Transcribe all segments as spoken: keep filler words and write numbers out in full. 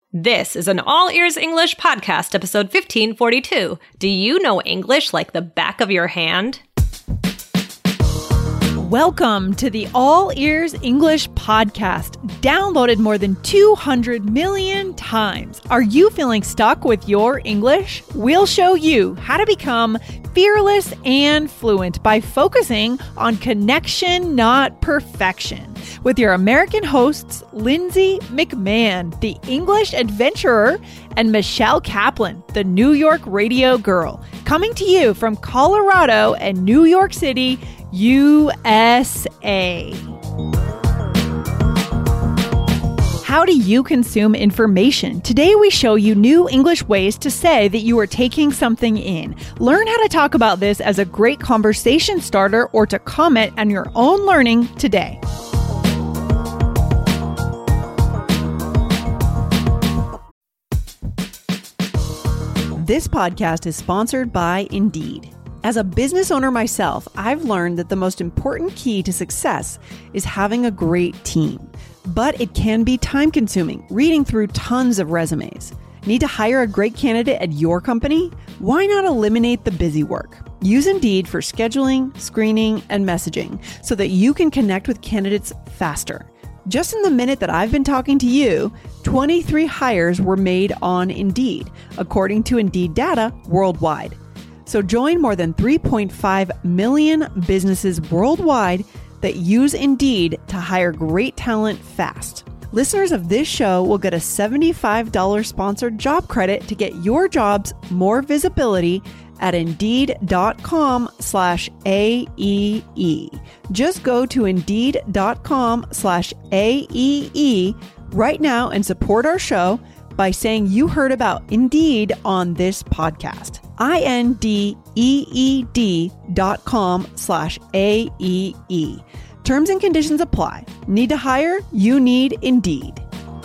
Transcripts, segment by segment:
This is an All Ears English podcast, episode fifteen forty-two. Do you know English like the back of your hand? Welcome to the All Ears English podcast, downloaded more than two hundred million times. Are you feeling stuck with your English? We'll show you how to become fearless and fluent by focusing on connection, not perfection. With your American hosts, Lindsay McMahon, the English adventurer, and Michelle Kaplan, the New York radio girl, coming to you from Colorado and New York City, U S A. How do you consume information? Today we show you new English ways to say that you are taking something in. Learn how to talk about this as a great conversation starter or to comment on your own learning today. This podcast is sponsored by Indeed. As a business owner myself, I've learned that the most important key to success is having a great team. But it can be time-consuming, reading through tons of resumes. Need to hire a great candidate at your company? Why not eliminate the busy work? Use Indeed for scheduling, screening, and messaging so that you can connect with candidates faster. Just in the minute that I've been talking to you, twenty-three hires were made on Indeed, according to Indeed data worldwide. So join more than three point five million businesses worldwide that use Indeed to hire great talent fast. Listeners of this show will get a seventy-five dollars sponsored job credit to get your jobs more visibility at Indeed.com slash AEE. Just go to Indeed.com slash AEE right now and support our show by saying you heard about Indeed on this podcast. I-N-D-E-E-D dot com slash A-E-E. Terms and conditions apply. Need to hire? You need Indeed.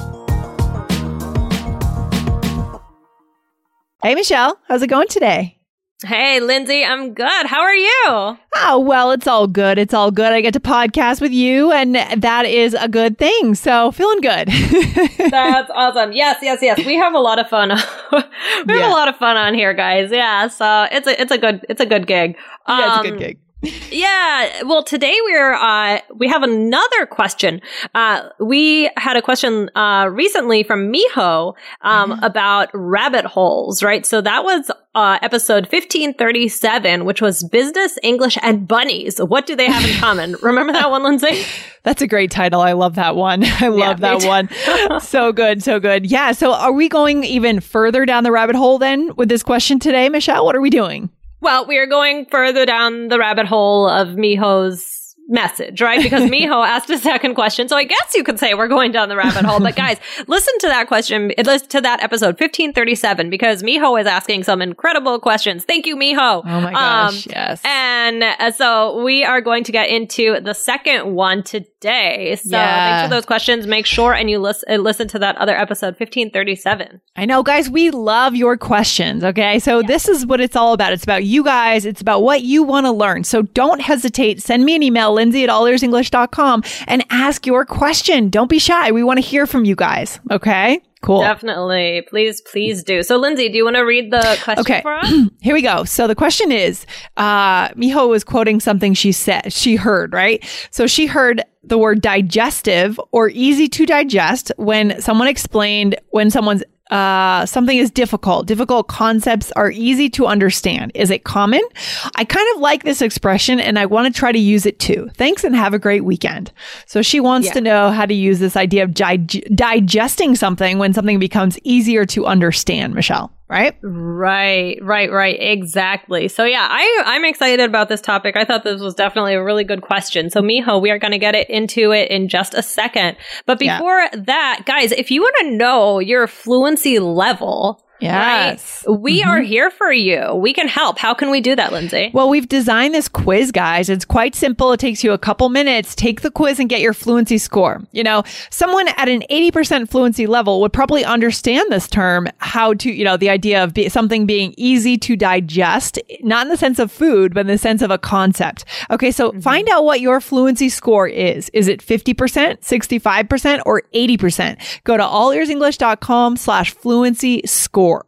Hey, Michelle. How's it going today? Hey, Lindsay, I'm good. How are you? Oh, well, it's all good. It's all good. I get to podcast with you, and that is a good thing. So, feeling good. That's awesome. Yes, yes, yes. We have a lot of fun. we have yeah. a lot of fun on here, guys. Yeah, so it's a it's a good it's a good gig. Um, yeah, it's a good gig. Yeah. Well, today we're, uh, we have another question. Uh, we had a question, uh, recently from Miho, um, mm-hmm. about rabbit holes, right? So that was, uh, episode fifteen thirty-seven, which was business, English, and bunnies. What do they have in common? Remember that one, Lindsay? That's a great title. I love that one. I love yeah, that one. So good. So good. Yeah. So are we going even further down the rabbit hole then with this question today, Michelle? What are we doing? Well, we are going further down the rabbit hole of Miho's message, right? Because Miho asked a second question. So I guess you could say we're going down the rabbit hole. But guys, listen to that question, listen to that episode fifteen thirty-seven, because Miho is asking some incredible questions. Thank you, Miho. Oh my gosh, um, yes. And uh, so we are going to get into the second one today. So yeah. Thanks for those questions. Make sure and you listen, listen to that other episode, fifteen thirty-seven. I know, guys, we love your questions, okay? So yeah. This is what it's all about. It's about you guys. It's about what you want to learn. So don't hesitate. Send me an email, Lindsay at all ears english dot com, and ask your question. Don't be shy. We want to hear from you guys. Okay? Cool. Definitely. Please, please do. So, Lindsay, do you want to read the question okay. for us? Here we go. So the question is, uh, Miho was quoting something she said, she heard, right? So she heard the word digestive or easy to digest when someone explained when someone's Uh, something is difficult. Difficult concepts are easy to understand. Is it common? I kind of like this expression and I want to try to use it too. Thanks and have a great weekend. So she wants yeah. to know how to use this idea of dig- digesting something when something becomes easier to understand, Michelle. Right? Right, right, right. Exactly. So yeah, I, I'm excited about this topic. I thought this was definitely a really good question. So Miho, we are going to get it into it in just a second. But before yeah. that, guys, if you want to know your fluency level, Yes. Right? We mm-hmm. are here for you. We can help. How can we do that, Lindsay? Well, we've designed this quiz, guys. It's quite simple. It takes you a couple minutes. Take the quiz and get your fluency score. You know, someone at an eighty percent fluency level would probably understand this term, how to, you know, the idea of be- something being easy to digest, not in the sense of food, but in the sense of a concept. Okay, so mm-hmm. find out what your fluency score is. Is it fifty percent, sixty-five percent, or eighty percent? Go to allearsenglish.com slash fluency score.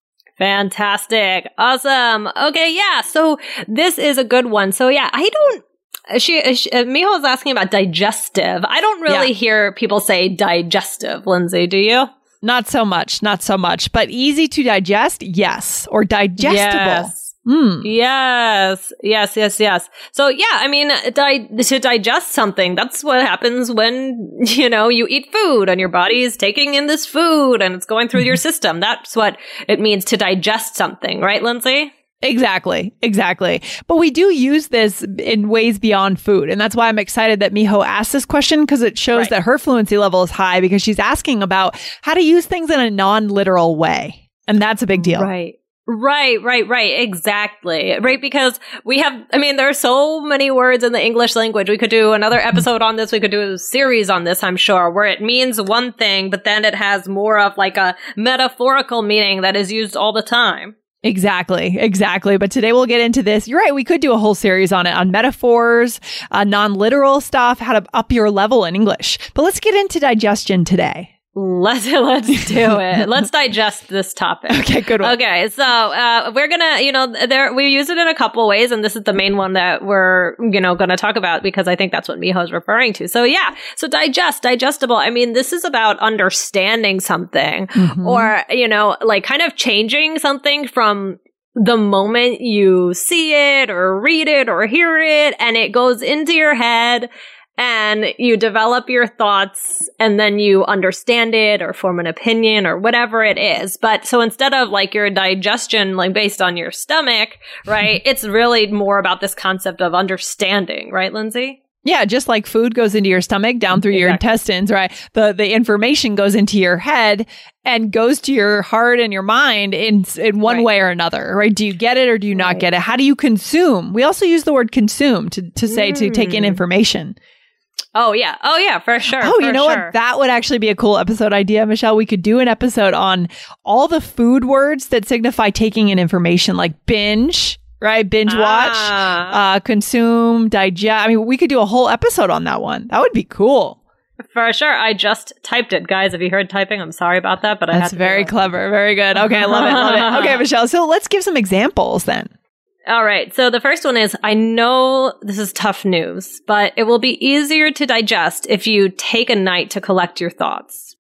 Fantastic. Awesome. Okay. Yeah. So this is a good one. So yeah, I don't, she, she Miho is asking about digestive. I don't really yeah. hear people say digestive, Lindsay. Do you? Not so much. Not so much, but easy to digest. Yes. Or digestible. Yes. Mm. Yes, yes, yes, yes. So yeah, I mean, di- to digest something, that's what happens when, you know, you eat food and your body is taking in this food and it's going through your system. That's what it means to digest something, right, Lindsay? Exactly, exactly. But we do use this in ways beyond food. And that's why I'm excited that Miho asked this question, because it shows right. that her fluency level is high, because she's asking about how to use things in a non-literal way. And that's a big deal. Right. Right, right, right. Exactly. Right. Because we have, I mean, there are so many words in the English language. We could do another episode on this. We could do a series on this, I'm sure, where it means one thing, but then it has more of like a metaphorical meaning that is used all the time. Exactly, exactly. But today we'll get into this. You're right. We could do a whole series on it, on metaphors, uh, non-literal stuff, how to up your level in English. But let's get into digestion today. Let's let's do it. Let's digest this topic. Okay, good one. Okay, so uh, we're gonna, you know, there we use it in a couple ways, and this is the main one that we're, you know, going to talk about because I think that's what Miho is referring to. So yeah, so digest, digestible. I mean, this is about understanding something, mm-hmm. or you know, like kind of changing something from the moment you see it or read it or hear it, and it goes into your head. And you develop your thoughts and then you understand it or form an opinion or whatever it is. But so instead of like your digestion, like based on your stomach, right? It's really more about this concept of understanding, right, Lindsay? Yeah, just like food goes into your stomach, down through exactly. your intestines, right? The the information goes into your head and goes to your heart and your mind in in one right. way or another, right? Do you get it or do you not right. get it? How do you consume? We also use the word consume to, to say mm. to take in information. Oh, yeah. Oh, yeah, for sure. Oh, you for know sure. what? That would actually be a cool episode idea, Michelle. We could do an episode on all the food words that signify taking in information, like binge, right? Binge watch, ah. uh, consume, digest. I mean, we could do a whole episode on that one. That would be cool. For sure. I just typed it. Guys, have you heard typing? I'm sorry about that, but I That's had to very clever. Very good. Okay, I love it. Love it. Okay, Michelle. So let's give some examples then. All right. So the first one is, I know this is tough news, but it will be easier to digest if you take a night to collect your thoughts.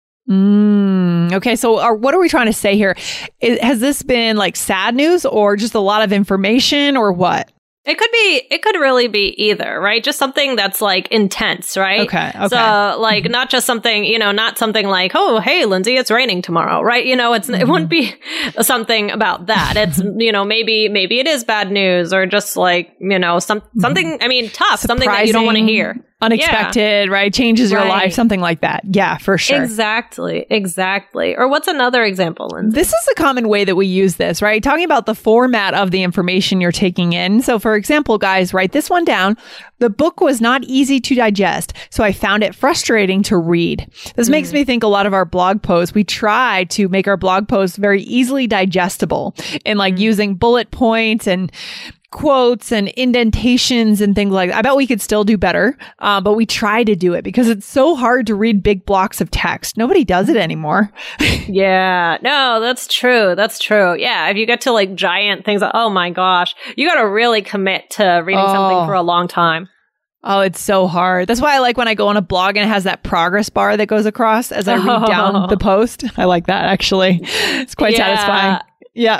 Mm, okay. So are, what are we trying to say here? Is, has this been like sad news or just a lot of information or what? It could be, it could really be either, right? Just something that's like intense, right? Okay. Okay. So like not just something, you know, not something like, oh, hey, Lindsay, it's raining tomorrow, right? You know, it's, mm-hmm. it wouldn't be something about that. It's, you know, maybe, maybe it is bad news or just like, you know, some, something, I mean, tough, Surprising, something that you don't want to hear. Unexpected, yeah. right? Changes your right. life, something like that. Yeah, for sure. Exactly. Exactly. Or what's another example, Lindsay? This is a common way that we use this, right? Talking about the format of the information you're taking in. So for example, guys, write this one down. The book was not easy to digest, so I found it frustrating to read. This mm. makes me think a lot of our blog posts, we try to make our blog posts very easily digestible and like mm. using bullet points and quotes and indentations and things like that. I bet we could still do better, uh, but we try to do it because it's so hard to read big blocks of text. Nobody does it anymore. Yeah, no, that's true. That's true. Yeah, if you get to like giant things, oh my gosh, you got to really commit to reading oh. something for a long time. Oh, it's so hard. That's why I like when I go on a blog and it has that progress bar that goes across as I read oh. down the post. I like that, actually. It's quite yeah. satisfying. Yeah.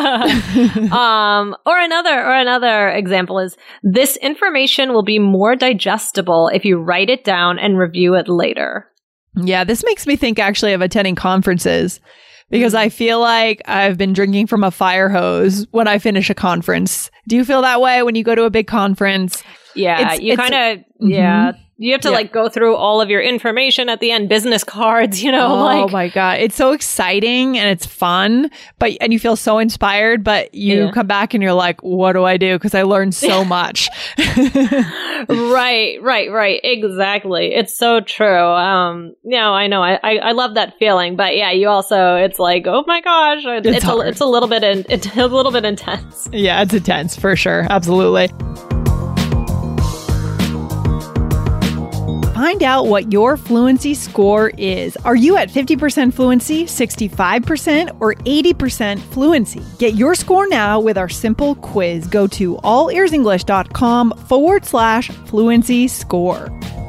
um, or another, or another example is, this information will be more digestible if you write it down and review it later. Yeah, this makes me think actually of attending conferences because I feel like I've been drinking from a fire hose when I finish a conference. Do you feel that way when you go to a big conference? Yeah, it's, you kind of, mm-hmm. yeah. You have to Yeah. like go through all of your information at the end, business cards, you know, Oh like my God. It's so exciting and it's fun, but and you feel so inspired, but you Yeah. come back and you're like, what do I do? Because I learned so much. right, right, right. Exactly. It's so true. Um, you know, I know. I, I, I love that feeling, but yeah, you also, it's like, oh my gosh, it's It's it's a, hard. it's a little bit, in, it's a little bit intense. Yeah, it's intense for sure. Absolutely. Find out what your fluency score is. Are you at fifty percent fluency, sixty-five percent, or eighty percent fluency? Get your score now with our simple quiz. Go to allearsenglish.com forward slash fluency score.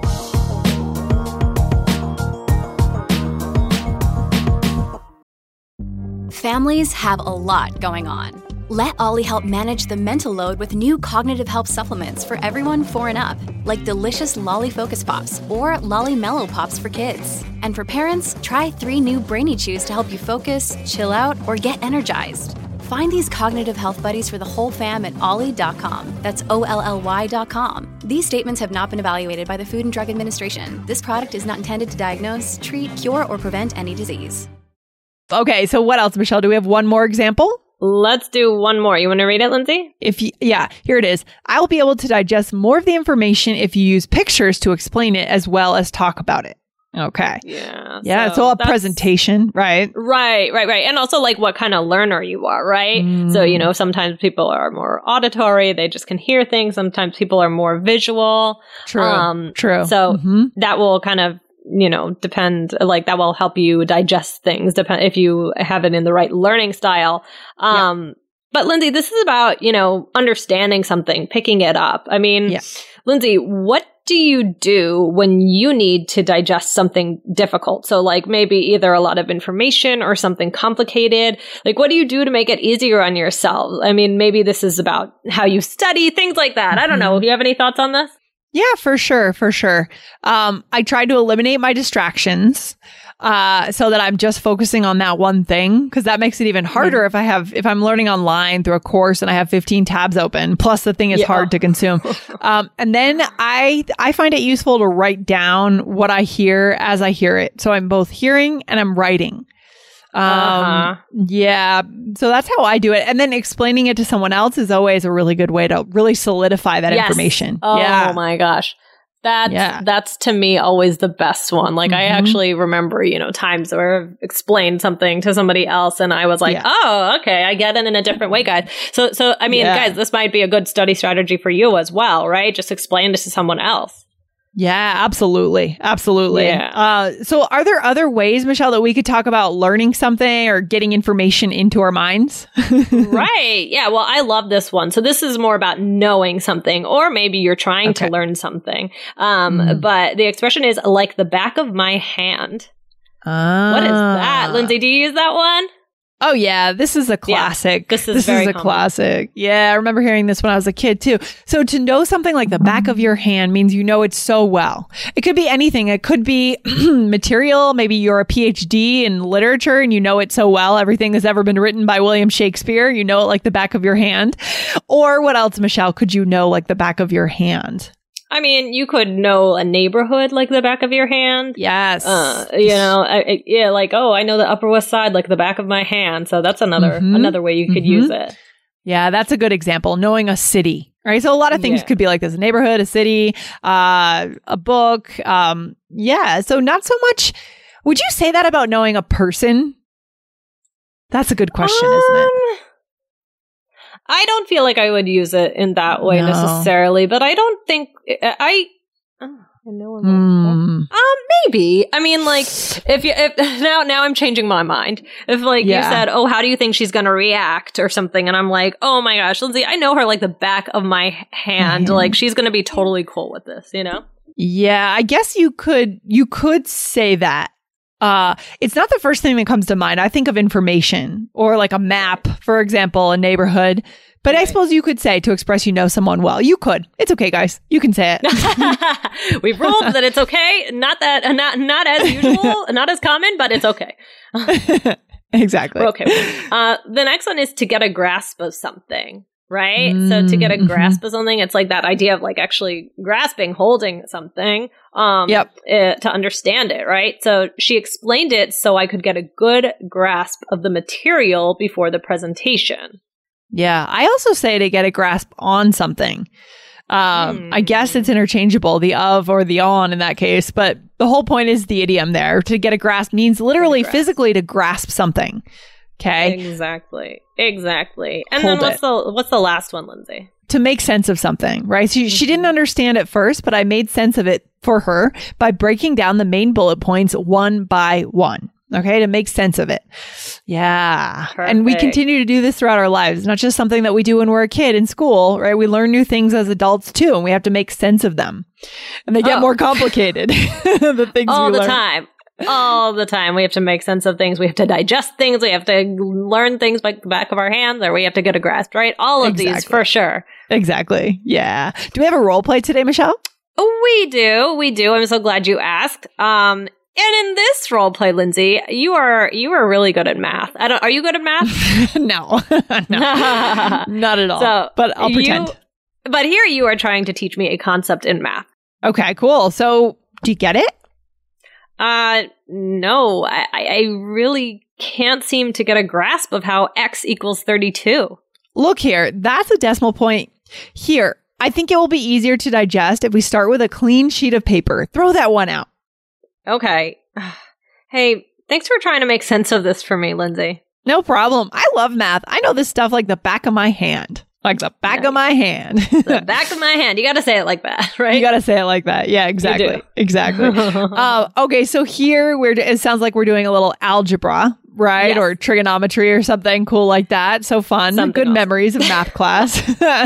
Families have a lot going on. Let Ollie help manage the mental load with new cognitive help supplements for everyone four and up, like delicious Lolly Focus Pops or Lolly Mellow Pops for kids. And for parents, try three new Brainy Chews to help you focus, chill out, or get energized. Find these cognitive health buddies for the whole fam at ollie dot com. That's O L L Y dot com. These statements have not been evaluated by the Food and Drug Administration. This product is not intended to diagnose, treat, cure, or prevent any disease. Okay, so what else, Michelle? Do we have one more example? Let's do one more. You want to read it, Lindsay? If you, yeah, here it is. I'll be able to digest more of the information if you use pictures to explain it as well as talk about it. Okay. Yeah. Yeah, so it's all a that's- presentation, right? Right, right, right. And also like what kind of learner you are, right? Mm. So, you know, sometimes people are more auditory, they just can hear things. Sometimes people are more visual. True. Um, True. So Mhm. that will kind of, you know, depend, like that will help you digest things depend if you have it in the right learning style. Um, But Lindsay, this is about, you know, understanding something, picking it up. I mean, Yeah. Lindsay, what do you do when you need to digest something difficult? So like maybe either a lot of information or something complicated. Like what do you do to make it easier on yourself? I mean, maybe this is about how you study, things like that. I don't know. Do you have any thoughts on this? Yeah, for sure, for sure. Um, I try to eliminate my distractions uh, so that I'm just focusing on that one thing, because that makes it even harder if I have if I'm learning online through a course and I have fifteen tabs open. Plus, the thing is Yeah. hard to consume. um, and then I I find it useful to write down what I hear as I hear it. So I'm both hearing and I'm writing. Um, Uh-huh. yeah. So that's how I do it. And then explaining it to someone else is always a really good way to really solidify that Yes. information. Oh yeah. my gosh. That's, Yeah. that's to me always the best one. Like I Mhm. actually remember, you know, times where I've explained something to somebody else and I was like, Yeah. oh, okay, I get it in a different way, guys. So, so, I mean, Yeah. guys, this might be a good study strategy for you as well, right? Just explain this to someone else. Yeah, absolutely. Absolutely. Yeah. Uh, so are there other ways, Michelle, that we could talk about learning something or getting information into our minds? Right. Yeah. Well, I love this one. So this is more about knowing something, or maybe you're trying Okay. to learn something. Um, Mm. But the expression is like the back of my hand. Ah. What is that? Lindsay, do you use that one? Oh, yeah. This is a classic. this is this very is a common. classic. Yeah. I remember hearing this when I was a kid, too. So to know something like the back of your hand means you know it so well. It could be anything. It could be material. Maybe you're a P H D in literature and you know it so well. Everything that's ever been written by William Shakespeare, you know it like the back of your hand. Or what else, Michelle, could you know like the back of your hand? I mean, you could know a neighborhood like the back of your hand. Yes. Uh, you know, I, I, yeah, like, oh, I know the Upper West Side like the back of my hand. So that's another Mhm. another way you could Mhm. use it. Yeah, that's a good example. Knowing a city, right? So a lot of things Yeah. could be like this: a neighborhood, a city, uh, a book. Um, yeah. So not so much. Would you say that about knowing a person? That's a good question, isn't it? Um, I don't feel like I would use it in that way No. necessarily, but I don't think I. Oh, I know. I'm Mm. Um, maybe. I mean, like, if you if now now I'm changing my mind. If like Yeah. you said, "Oh, how do you think she's gonna react?" or something, and I'm like, "Oh my gosh, Lindsay, I know her like the back of my hand. Mhm. Like, she's gonna be totally cool with this," you know? Yeah, I guess you could you could say that. Uh, it's not the first thing that comes to mind. I think of information or like a map, for example, a neighborhood. But I Right. suppose you could say to express you know someone well. You could. It's okay, guys. You can say it. We've ruled that it's okay. Not that, not not as usual, not as common, but it's okay. Exactly. We're okay. Uh, the next one is to get a grasp of something. right? Mm, so to get a mm-hmm. grasp of something, it's like that idea of like actually grasping, holding something um, Yep. uh, to understand it, right? So she explained it so I could get a good grasp of the material before the presentation. Yeah. I also say to get a grasp on something. Um, Hmm. I guess it's interchangeable, the of or the on in that case, but the whole point is the idiom there. To get a grasp means literally grasp. physically to grasp something. Okay. Exactly. Exactly. And Hold then what's it. the what's the last one, Lindsay? To make sense of something, right? So she, she didn't understand at first, but I made sense of it for her by breaking down the main bullet points one by one. Okay. To make sense of it. Yeah. And we Perfect. continue to do this throughout our lives. It's not just something that we do when we're a kid in school, right? We learn new things as adults too, and we have to make sense of them. And they get Oh. more complicated. The things All we the learn. time. All the time. We have to make sense of things. We have to digest things. We have to learn things like the back of our hands, or we have to get a grasp, right? All of these Exactly. for sure. Exactly. Yeah. Do we have a role play today, Michelle? Oh, we do. We do. I'm so glad you asked. Um, and in this role play, Lindsay, you are you are really good at math. I don't. Are you good at math? No. No. Not at all. So but I'll pretend. You, but here you are trying to teach me a concept in math. Okay, cool. So do you get it? Uh, no, I, I really can't seem to get a grasp of how x equals thirty-two. Look here, that's a decimal point. Here, I think it will be easier to digest if we start with a clean sheet of paper. Throw that one out. Okay. Hey, thanks for trying to make sense of this for me, Lindsay. No problem. I love math. I know this stuff like the back of my hand. Like the back Yeah. of my hand. The back of my hand. You got to say it like that, right? You got to say it like that. Yeah, do. exactly. Exactly. uh, okay, so here we're it sounds like we're doing a little algebra, right? Yes. Or trigonometry or something cool like that. So fun. Something Good awesome. memories of math class.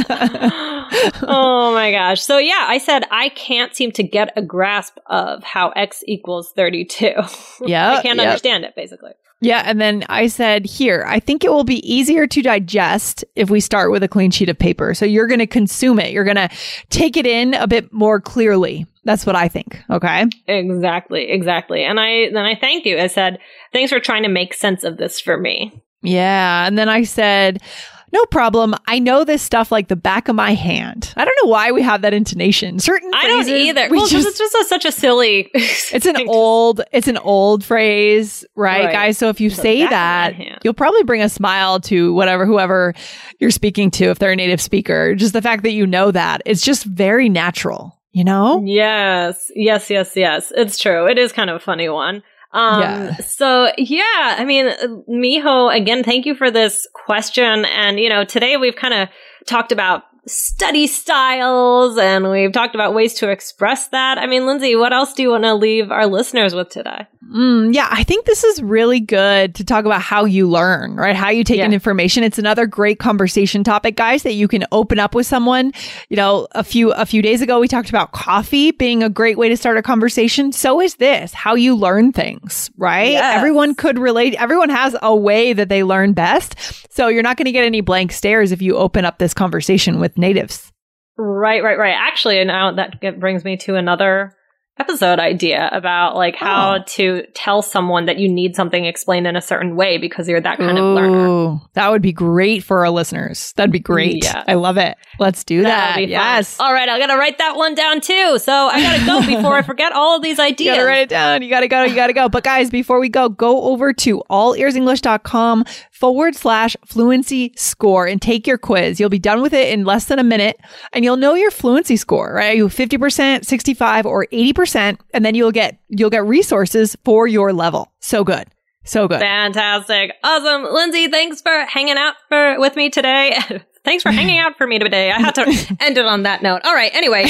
Oh my gosh. So yeah, I said I can't seem to get a grasp of how x equals thirty-two. Yeah, I can't yep. understand it, basically. Yeah, and then I said, here, I think it will be easier to digest if we start with a clean sheet of paper. So you're going to consume it. You're going to take it in a bit more clearly. That's what I think. Okay. Exactly, exactly. And I then I thanked you. I said, thanks for trying to make sense of this for me. Yeah. And then I said, no problem. I know this stuff like the back of my hand. I don't know why we have that intonation. Certain I don't phrases, either. we Well, just- it's just a, such a silly. It's an old, it's an old phrase, right, Right. guys? So if you The say back of my that, hand. you'll probably bring a smile to whatever, whoever you're speaking to, if they're a native speaker. Just the fact that you know that, it's just very natural, you know? Yes, yes, yes, yes. It's true. It is kind of a funny one. Um, Yeah. So yeah, I mean, Miho, again, thank you for this question. And, you know, today we've kind of talked about study styles and we've talked about ways to express that. I mean, Lindsay, what else do you want to leave our listeners with today? Mm, yeah, I think this is really good to talk about how you learn, right? How you take in Yeah. information. It's another great conversation topic, guys, that you can open up with someone. You know, a few a few days ago, we talked about coffee being a great way to start a conversation. So is this, how you learn things, right? Yes. Everyone could relate. Everyone has a way that they learn best. So you're not going to get any blank stares if you open up this conversation with natives. Right, right, right. Actually, now that get- brings me to another episode idea about like how Oh. to tell someone that you need something explained in a certain way because you're that kind of learner. Ooh, that would be great for our listeners. That'd be great. Yeah. I love it. Let's do that. That'll be fun. Yes. All right, I gotta write that one down too. So I gotta go before I forget all of these You ideas. gotta write it down. You gotta go. You gotta go. But guys, before we go, go over to allearsenglish.com forward slash fluency score and take your quiz. You'll be done with it in less than a minute and you'll know your fluency score, right? You fifty percent, sixty-five or eighty percent. And then you'll get, you'll get resources for your level. So good. So good. Fantastic, awesome, Lindsay. Thanks for hanging out for with me today. Thanks for hanging out for me today. I had to end it on that note. All right. Anyway.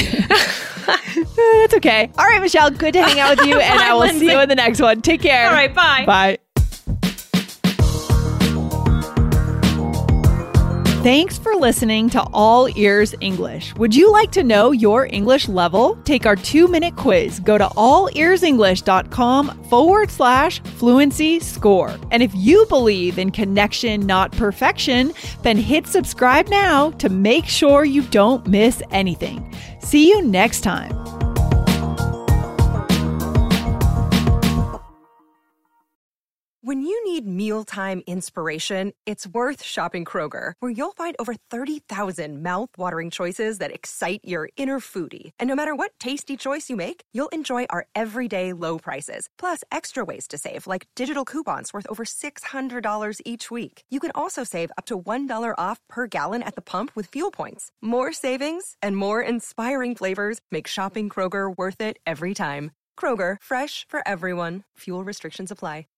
That's okay. All right, Michelle, good to hang out with you. And Bye, I will Lindsay. see you in the next one. Take care. All right. Bye. Bye. Thanks for listening to All Ears English. Would you like to know your English level? Take our two-minute quiz. Go to allearsenglish.com forward slash fluency score. And if you believe in connection, not perfection, then hit subscribe now to make sure you don't miss anything. See you next time. When you need mealtime inspiration, it's worth shopping Kroger, where you'll find over thirty thousand mouth-watering choices that excite your inner foodie. And no matter what tasty choice you make, you'll enjoy our everyday low prices, plus extra ways to save, like digital coupons worth over six hundred dollars each week. You can also save up to one dollar off per gallon at the pump with fuel points. More savings and more inspiring flavors make shopping Kroger worth it every time. Kroger, fresh for everyone. Fuel restrictions apply.